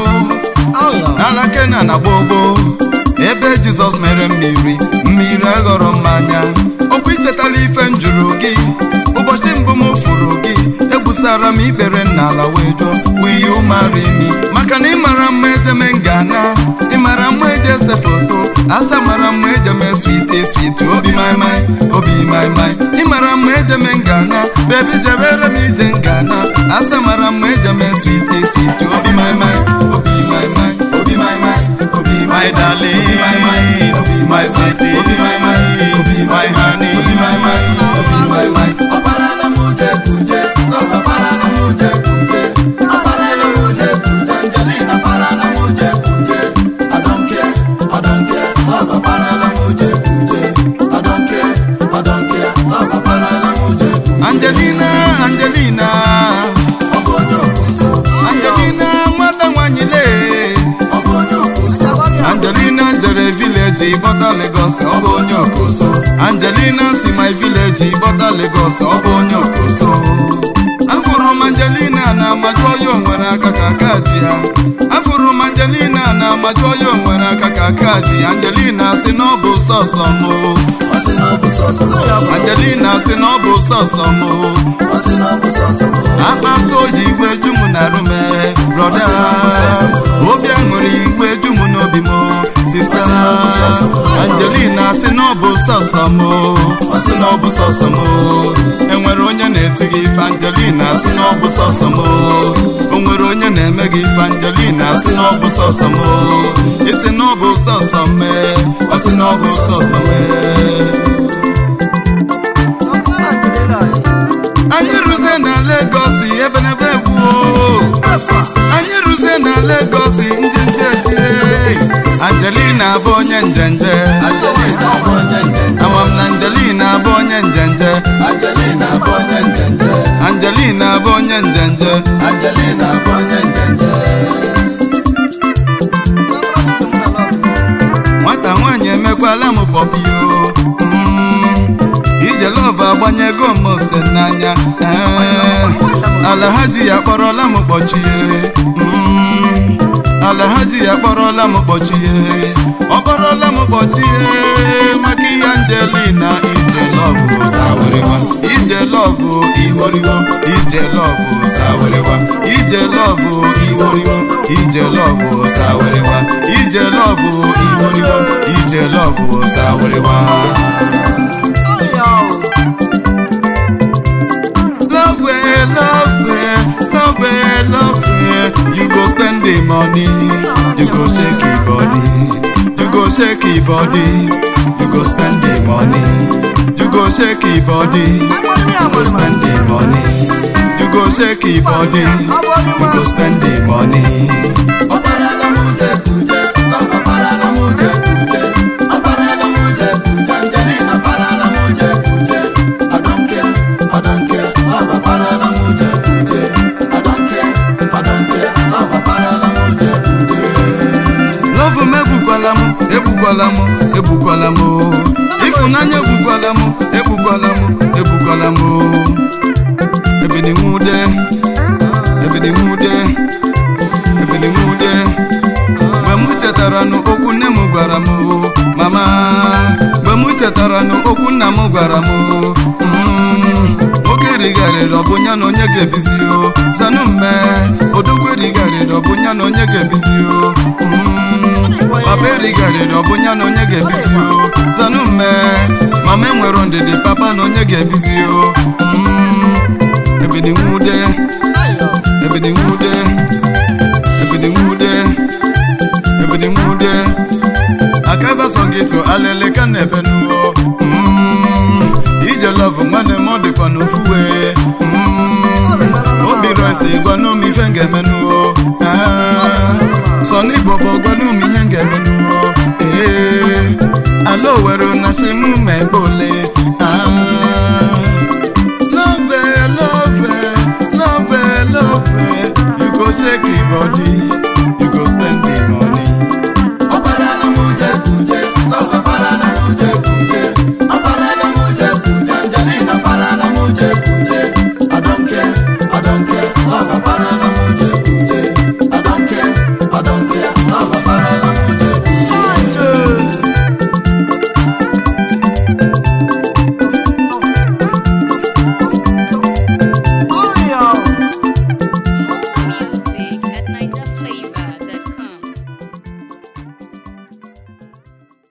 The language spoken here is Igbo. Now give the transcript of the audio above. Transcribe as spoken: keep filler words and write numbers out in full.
n'ala Kena na gbogbo ebe Jizọs mere mmiri mmiri aghọrọ mmanya. Okwu ichetala ife njụrụ gị ụbọchị mbụ m furu gị ebusara m ikpere n'ala wee jụọ will you marry me? Maka na ịmara mma ejeme ngana, ịmara mma eje ese foto, asa mara mma ejeme sweetie sweetie obi my my obi my my. Ịmara mma ejeme ngana baby jebere m ije ngana, asa mara mma ejeme sweetie sweetie obi my my obi my my obi my my obi my darling obi my my obi my sweetie obi my my obi my honey obi my my obi my my. Oparala muje kuje love oparala muje kuje oparala muje kuje Angelina oparala muje kuje. I don't care I don't care love oparala muje kuje. I don't care I don't care love oparala muje kuje. Angelina Angelina obonyo kuso Angelina mwata nwanyile obonyo kuso. Angelina jere village bota Lagos obonyo kuso. Angelina si my village bota Lagos obonyo kuso. Afuru Angelina na majoyo nwere aka kakaji ha. Afuru Angelina na majoyo nwere aka kakaji. Angelina si no bụ sọsọ mo. Osi no bụ sọsọ mo. Angelina si no bụ sọsọ mo. Osi no bụ sọsọ mo. Akpato igwe jumu na rume brother. Obi aṅụrị igwe jumu n'obi mo sister. Angelina si no bụ sọsọ mo. Osi no bụ sọsọ mo. Enwere onye na-eti gị ife Angelina si no bụ sọsọ mo. O nwere onye na-eme gị ife Angelina si no bụ sọsọ mo. Isi no bụ sọsọ me. Osi no bụ sọsọ me. Anyị ruze na Lagos ebe n'ebe egwu. Anyị ruze na Lagos njenje eje. Angelina bụ onye njenje. Angelina bụ onye njenje. Amam na Angelina bụ onye njenje. Angelina bụ onye njenje. Angelina bụ onye njenje. Angelina bụ onye njenje. Nwata nwanyị emekwala m popio. Ije love agbanyego m ose n'anya. Alahaji ya kpọrọla m kpọchie. Alahaji ya kpọrọla m kpọchie. Ọ kpọrọla m kpọchie maka ihe Angelina ije love sawerewa. Ije love iworiwo. Ije love sawerewa. Ije love iworiwo. Ije love sawerewa. Ije love iworiwo. Ije love sawerewa. Love way, love way, love way, love way. You go spend the money, you go shake your body, you go shake your body, you go spend the money, you go shake your body, you go spend the money, you go shake your body, you go spend the money. Oparala muje kuje, love oparala muje kuje, oparala muje kuje, Angelina oparala muje kuje. I don't care, I don't care, love oparala muje kuje. I don't care, I don't care, love oparala muje kuje. Love me ebukwala mu, ebukwala mu, ebukwala mu. Ifunanya ebukwala mu, ebukwala mu, ebukwala mu. Ebini mude, ebini mude, ebini mude. Mgbe m chetara na okwu nne m gwara m mama, mgbe m chetara na okwu nna m gwara m nwoke righarịrị ọ bụ nya na onye ga-ebizi o. Zanụ mme odogwu righarịrị ọ bụ nya na onye ga-ebizi o. Papa righarịrị ọ bụ nya na onye ga-ebizi o. Zanụ mme mama enwere ndidi papa na onye ga-ebizi o. Ebini nwude, ebini nwude, ebini nwude, ebini nwude. Akaba songito alele kanebe nuo. Ije love mwane mode kwa nufuwe. Obi roisi kwa numi fenge menuo. Soni bobo kwa numi henge menuo. Alo wero na shimu mebole. Love, love, love, love. You go shake your body. You